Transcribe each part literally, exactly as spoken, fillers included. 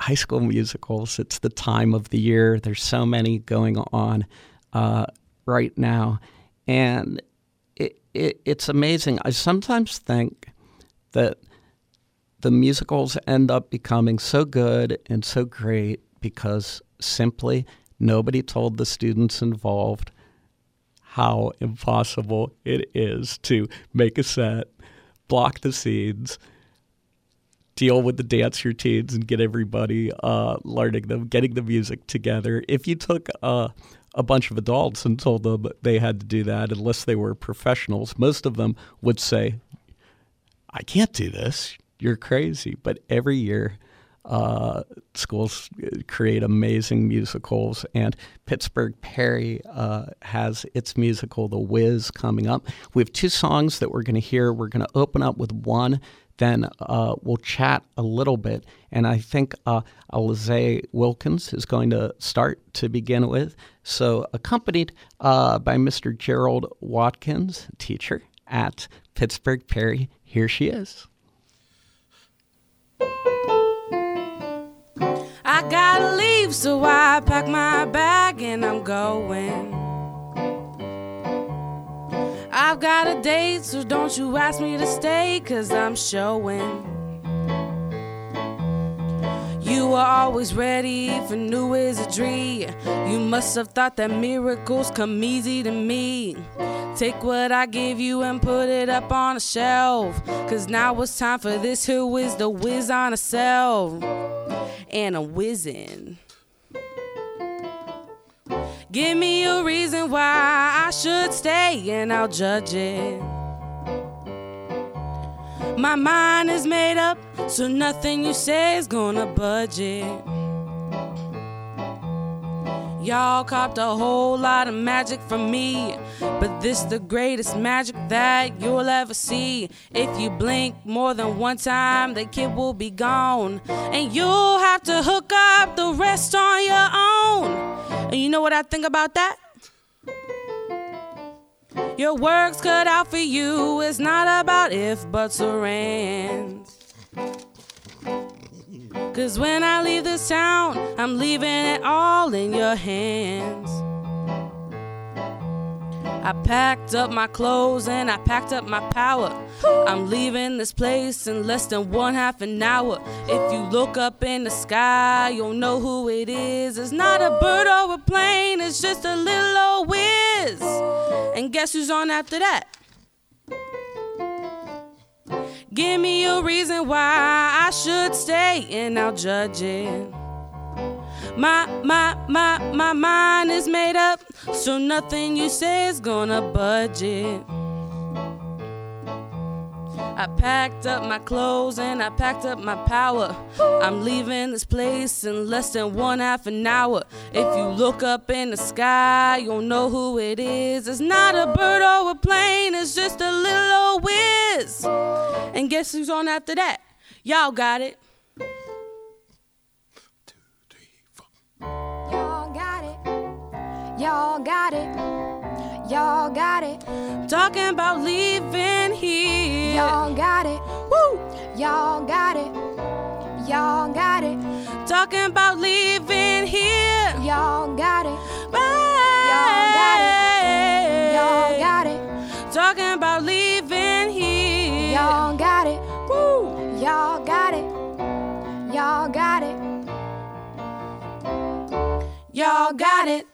high school musicals. It's the time of the year. There's so many going on uh, right now. And it, it, it's amazing. I sometimes think that the musicals end up becoming so good and so great because simply nobody told the students involved how impossible it is to make a set, block the scenes, deal with the dance routines, and get everybody uh, learning them, getting the music together. If you took uh, a bunch of adults and told them they had to do that, unless they were professionals, most of them would say, I can't do this. You're crazy. But every year, uh, schools create amazing musicals, and Pittsburgh Perry uh, has its musical, The Wiz, coming up. We have two songs that we're going to hear. We're going to open up with one, then uh, we'll chat a little bit. And I think uh, Alize Wilkins is going to start to begin with. So accompanied uh, by Mister Gerald Watkins, teacher at Pittsburgh Perry, here she is. I gotta leave, so I pack my bag and I'm going. I've got a date, so don't you ask me to stay, 'cause I'm showing. You were always ready for new wizardry. You must have thought that miracles come easy to me. Take what I give you and put it up on a shelf, 'cause now it's time for this. Who is the whiz on herself? And I'm whizzing. Give me a reason why I should stay and I'll judge it. My mind is made up, so nothing you say is gonna budge it. Y'all copped a whole lot of magic from me, but this the greatest magic that you'll ever see. If you blink more than one time, the kid will be gone, and you'll have to hook up the rest on your own. And you know what I think about that? Your work's cut out for you. It's not about if, buts, or ands. 'Cause when I leave this town, I'm leaving it all in your hands. I packed up my clothes and I packed up my power. I'm leaving this place in less than one half an hour. If you look up in the sky, you'll know who it is. It's not a bird or a plane, it's just a little old whiz. And guess who's on after that? Give me a reason why I should stay and I'll judge it. My, my, my, my mind is made up, so nothing you say is gonna budge it. I packed up my clothes and I packed up my power. I'm leaving this place in less than one half an hour. If you look up in the sky, you'll know who it is. It's not a bird or a plane, it's just a little old whiz. And guess who's on after that? Y'all got it. Y'all got it. Y'all got it. Y'all got it. Talking about leaving here. Y'all got it. Woo! Y'all got it. Y'all got it. Talking about leaving here. Y'all got it. Bye. Y'all got it. Y'all got it. Talking about leaving here. Y'all got it. Woo! Y'all got it. Y'all got it. Y'all got it.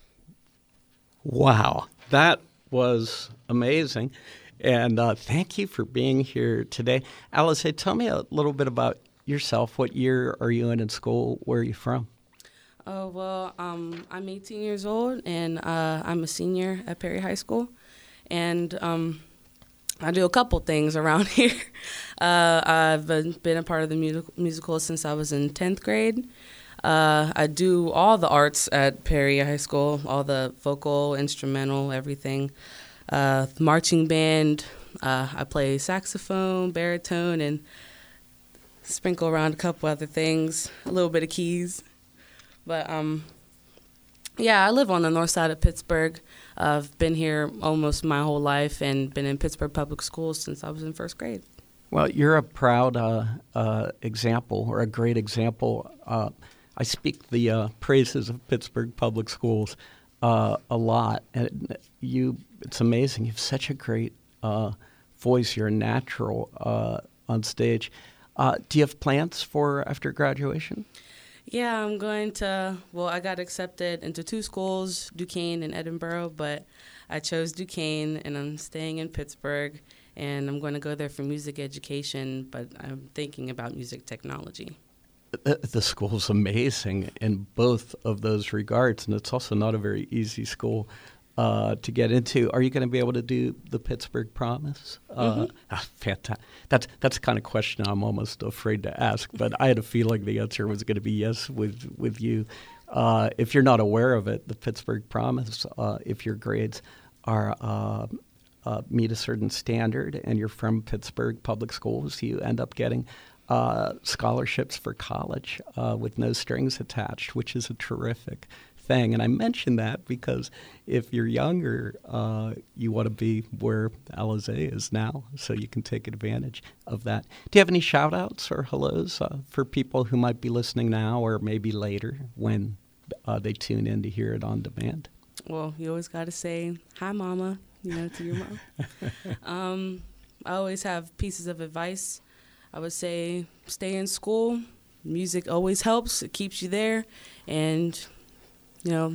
Wow, that was amazing. And uh, thank you for being here today. Alize, tell me a little bit about yourself. What year are you in in school? Where are you from? Oh, well, um, I'm eighteen years old, and uh, I'm a senior at Perry High School. And um, I do a couple things around here. Uh, I've been, been a part of the music- musical since I was in tenth grade. Uh, I do all the arts at Perry High School, all the vocal, instrumental, everything. Uh, marching band, uh, I play saxophone, baritone, and sprinkle around a couple other things, a little bit of keys. But, um, yeah, I live on the north side of Pittsburgh. Uh, I've been here almost my whole life and been in Pittsburgh Public Schools since I was in first grade. Well, you're a proud uh, uh, example, or a great example. Uh, I speak the uh, praises of Pittsburgh Public Schools uh, a lot, and you. It's amazing. You have such a great uh, voice. You're a natural uh, on stage. Uh, do you have plans for after graduation? Yeah, I'm going to, well, I got accepted into two schools, Duquesne and Edinboro, but I chose Duquesne, and I'm staying in Pittsburgh, and I'm going to go there for music education, but I'm thinking about music technology. The, the school's amazing in both of those regards, and it's also not a very easy school uh, to get into. Are you going to be able to do the Pittsburgh Promise? Mm-hmm. Uh, ah, fantastic. That's that's the kind of question I'm almost afraid to ask, but I had a feeling the answer was going to be yes with with you. Uh, if you're not aware of it, the Pittsburgh Promise, uh, if your grades are uh, uh, meet a certain standard and you're from Pittsburgh Public Schools, you end up getting uh, scholarships for college uh, with no strings attached, which is a terrific thing. And I mention that because if you're younger, uh, you want to be where Alizé is now, so you can take advantage of that. Do you have any shout-outs or hellos uh, for people who might be listening now or maybe later when uh, they tune in to hear it on demand? Well, you always got to say, hi, Mama, you know, to your mom. um, I always have pieces of advice. I would say stay in school. Music always helps. It keeps you there. And you know,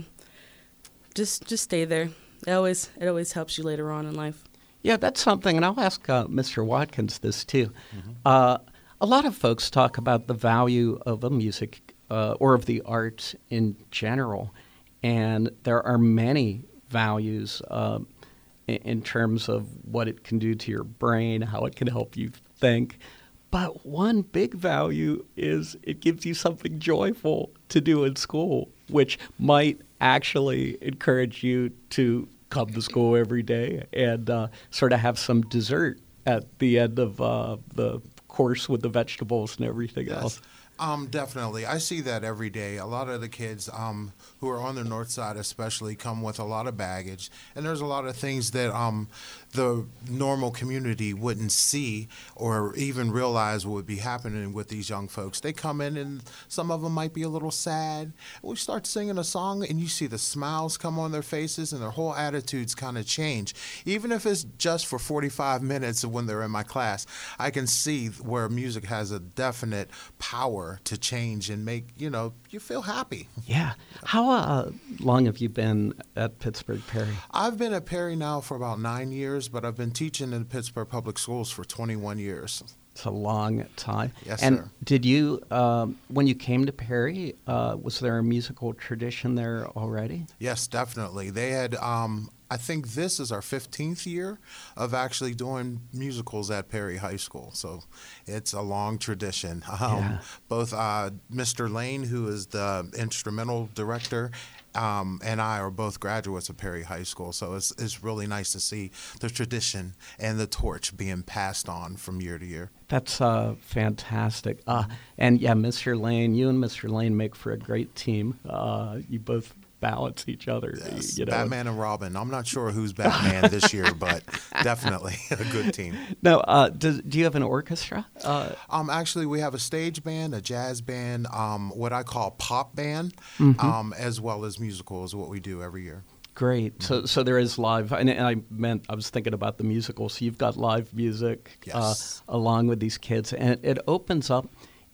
just just stay there. It always it always helps you later on in life. Yeah, that's something, and I'll ask uh, Mister Watkins this too. Mm-hmm. Uh, a lot of folks talk about the value of a music uh, or of the arts in general, and there are many values uh, in, in terms of what it can do to your brain, how it can help you think. But one big value is it gives you something joyful to do in school, which might actually encourage you to come to school every day and uh, sort of have some dessert at the end of uh, the course with the vegetables and everything yes. else. Um, definitely. I see that every day. A lot of the kids um, who are on the north side especially come with a lot of baggage, and there's a lot of things that um, the normal community wouldn't see or even realize what would be happening with these young folks. They come in and some of them might be a little sad. We start singing a song and you see the smiles come on their faces and their whole attitudes kind of change. Even if it's just for forty-five minutes when they're in my class, I can see where music has a definite power to change and make, you know, you feel happy. Yeah. How uh, long have you been at Pittsburgh Perry? I've been at Perry now for about nine years, but I've been teaching in Pittsburgh Public Schools for twenty-one years. It's a long time. Yes, and sir. Did you, um, when you came to Perry, uh, was there a musical tradition there already? Yes, definitely. They had, um, I think this is our fifteenth year of actually doing musicals at Perry High School. So it's a long tradition. Um, yeah. Both uh, Mister Lane, who is the instrumental director, Um, and I are both graduates of Perry High School, so it's it's really nice to see the tradition and the torch being passed on from year to year. That's uh, fantastic. Uh, and yeah, Mister Lane, you and Mister Lane make for a great team. Uh, you both balance each other. Yes, you know. Batman and Robin. I'm not sure who's Batman this year, but definitely a good team. Now, uh, does, do you have an orchestra? Uh, um, actually, we have a stage band, a jazz band, um, what I call pop band, mm-hmm. um, as well as musical is what we do every year. Great. Mm-hmm. So, so there is live, and, and I meant I was thinking about the musical. So you've got live music yes. uh, along with these kids, and it opens up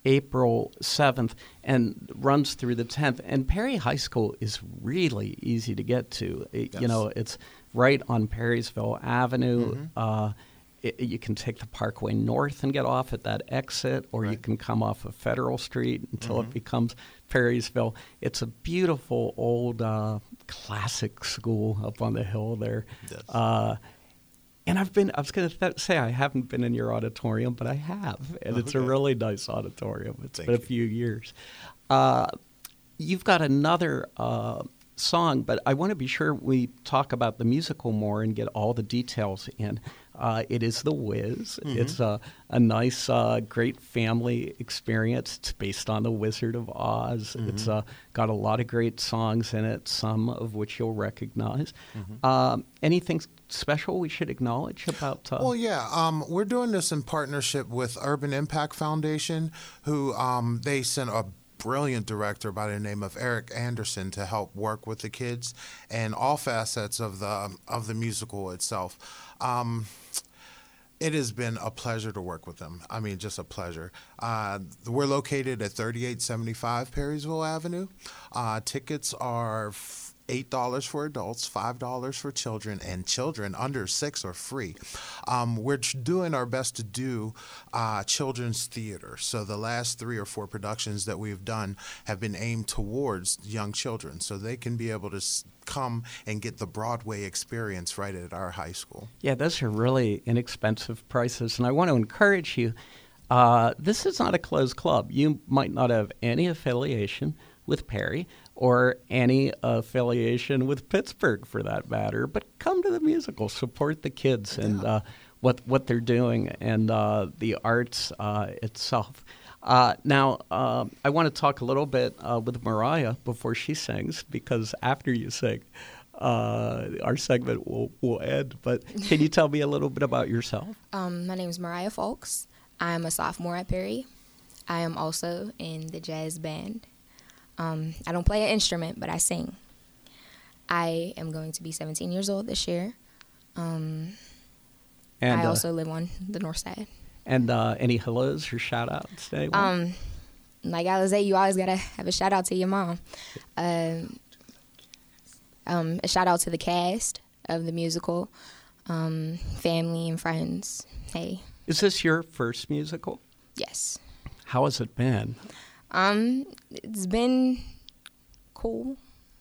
April seventh and runs through the tenth. And Perry High School is really easy to get to. It, yes. You know, it's right on Perrysville Avenue. Mm-hmm. Uh, it, you can take the Parkway North and get off at that exit, or right. you can come off of Federal Street until mm-hmm. it becomes Perrysville. It's a beautiful old uh, classic school up on the hill there. Yes. Uh, And I've been, I was going to th- say I haven't been in your auditorium, but I have. And okay. it's a really nice auditorium. It's Thank been you. a few years. Uh, you've got another uh, song, but I want to be sure we talk about the musical more and get all the details in. Uh, it is The Wiz. Mm-hmm. It's a, a nice, uh, great family experience. It's based on The Wizard of Oz. Mm-hmm. It's uh, got a lot of great songs in it, some of which you'll recognize. Mm-hmm. Um, anything special we should acknowledge about? Uh, Well, yeah, um, we're doing this in partnership with Urban Impact Foundation, who um, they sent a brilliant director by the name of Eric Anderson to help work with the kids and all facets of the of the musical itself. Um, It has been a pleasure to work with them. I mean, just a pleasure. Uh, we're located at thirty-eight seventy-five Perrysville Avenue. Uh, tickets are f- eight dollars for adults, five dollars for children, and children under six are free. Um, we're tr- doing our best to do uh, children's theater. So the last three or four productions that we've done have been aimed towards young children, so they can be able to s- come and get the Broadway experience right at our high school. Yeah, those are really inexpensive prices, and I want to encourage you. Uh, this is not a closed club. You might not have any affiliation with Perry or any affiliation with Pittsburgh, for that matter, but come to the musical, support the kids and uh, what what they're doing and uh, the arts uh, itself. Uh, now, uh, I want to talk a little bit uh, with Mariah before she sings, because after you sing, uh, our segment will, will end. But can you tell me a little bit about yourself? Um, my name is Mariah Folks. I'm a sophomore at Perry. I am also in the jazz band. Um, I don't play an instrument, but I sing. I am going to be seventeen years old this year. Um, And I uh, also live on the north side. and uh, any hellos or shout-outs to anyone? Um, like Alizé, you always gotta have a shout out to your mom. Um, um, a shout out to the cast of the musical, um, family and friends. Hey, Is this your first musical? yes. How has it been? Um, it's been cool.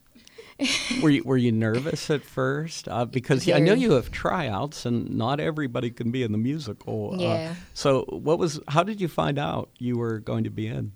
Were you, were you nervous at first? Uh, because I know Very. you have tryouts, and not everybody can be in the musical. Yeah. Uh, so, what was? How did you find out you were going to be in?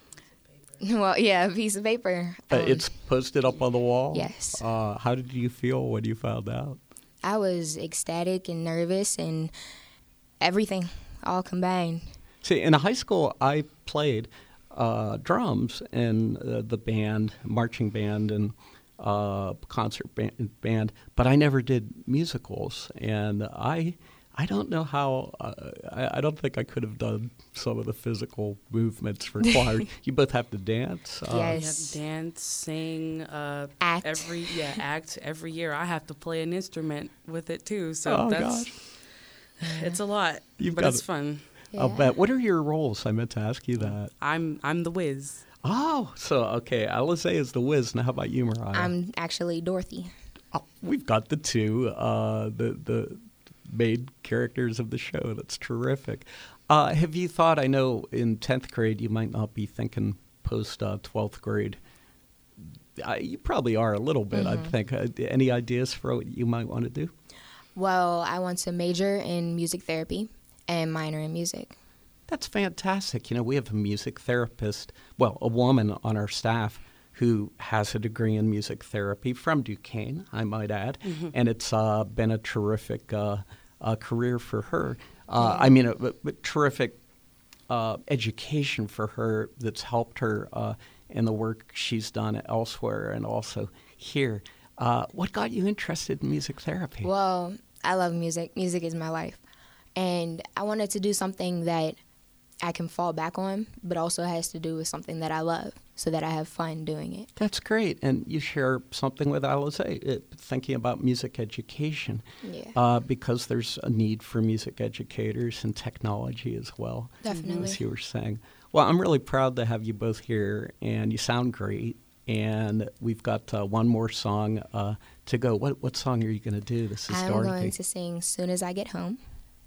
Well, yeah, a piece of paper. Uh, Um, it's posted up on the wall. Yes. Uh, how did you feel when you found out? I was ecstatic and nervous and everything all combined. See, in high school, I played uh, drums in uh, the band, marching band, and uh, concert band, band, but I never did musicals. And I, I don't know how. Uh, I, I don't think I could have done some of the physical movements required. You both have to dance. Uh, Yes. We have to dance, sing, uh, Act. every yeah, act every year. I have to play an instrument with it too, so Oh, that's gosh. it's a lot, You've but got it's it. fun. I'll Yeah. bet. What are your roles? I meant to ask you that. I'm I'm the whiz. Oh, so okay. Alizé is the whiz. Now, how about you, Mariah? I'm actually Dorothy. Oh, we've got the two, uh, the the main characters of the show. That's terrific. Uh, have you thought? I know in tenth grade you might not be thinking post uh, twelfth grade. Uh, you probably are a little bit. I think. Uh, any ideas for what you might want to do? Well, I want to major in music therapy and minor in music. That's fantastic. You know, we have a music therapist, well, a woman on our staff who has a degree in music therapy from Duquesne, I might add, and it's uh, been a terrific uh, uh, career for her. Uh, I mean, a, a, a terrific uh, education for her that's helped her uh, in the work she's done elsewhere and also here. Uh, what got you interested in music therapy? Well, I love music. Music is my life. And I wanted to do something that I can fall back on, but also has to do with something that I love so that I have fun doing it. That's great. And you share something with Alizé, uh, thinking about music education, Yeah. uh, because there's a need for music educators and technology as well, Definitely. as you were saying. Well, I'm really proud to have you both here, and you sound great. And we've got uh, one more song uh, to go. What what song are you going to do? This is I'm Dorothy. going to sing Soon As I Get Home.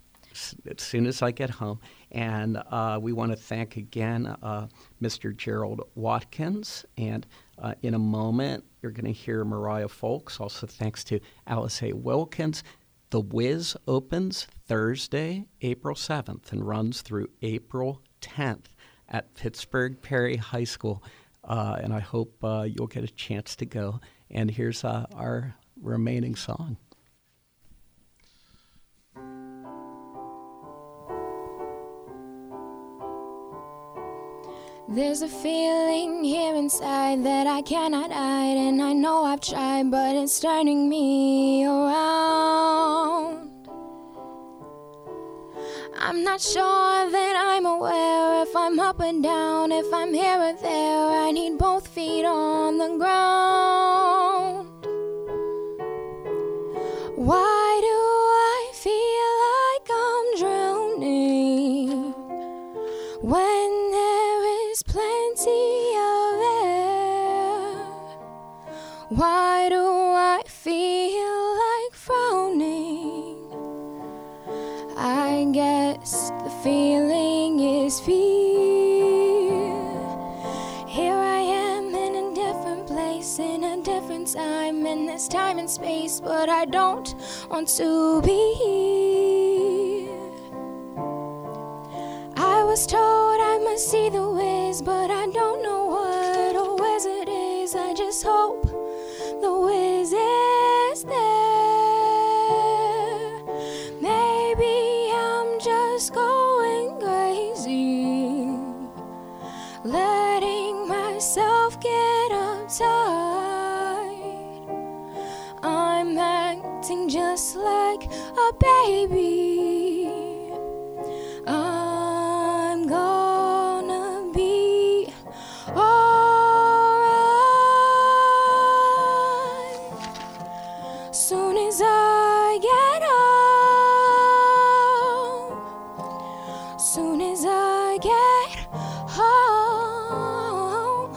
As soon as I get home. And uh, we want to thank again uh, Mister Gerald Watkins. And uh, in a moment, you're going to hear Mariah Folks. Also, thanks to Alizé Wilkins. The Wiz opens Thursday, April seventh, and runs through April tenth at Pittsburgh Perry High School. Uh, and I hope uh, you'll get a chance to go. And here's uh, our remaining song. There's a feeling here inside that I cannot hide, and I know I've tried, but it's turning me around. I'm not sure that I'm aware if I'm up and down, if I'm here or there. I need both feet on the ground. Why do I feel like I'm drowning when there is plenty of air? Why do I feel like frowning? I guess the feeling is fear. Here I am in a different place, in a different time, in this time and space, but I don't want to be here. I was told I must see the whiz, but I don't know what a whiz it is. I just hope the whiz is there. Maybe I'm just going crazy, letting myself get uptight. I'm acting just like a baby. I'm gonna be alright. Soon as I get home, soon as I get home,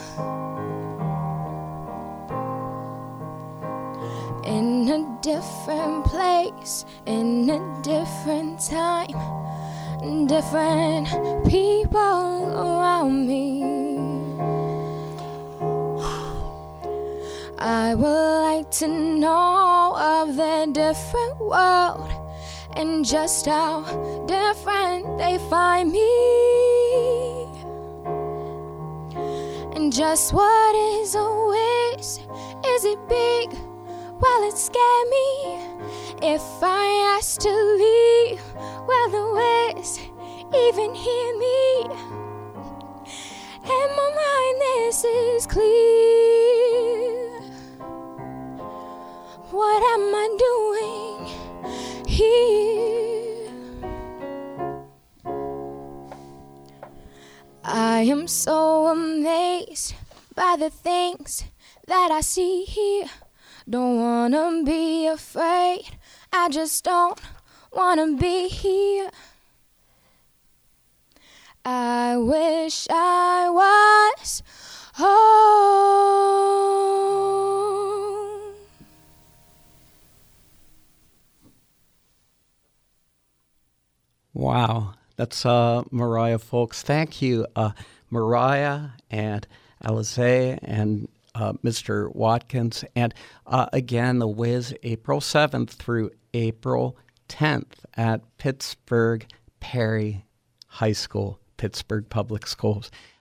in a different place, in a different time, different people around me. I would like to know of their different world and just how different they find me. And just what is a whiz? Is it big? Will it scare me? If I ask to leave, will the whiz even hear me? In my mind this is clear. What am I doing here? I am so amazed by the things that I see here. Don't wanna be afraid, I just don't wanna be here. I wish I was home. Wow, that's uh, Mariah Folks. Thank you, uh, Mariah and Alize and uh, Mister Watkins. And uh, again, the Wiz, April seventh through April tenth at Pittsburgh Perry High School, Pittsburgh Public Schools.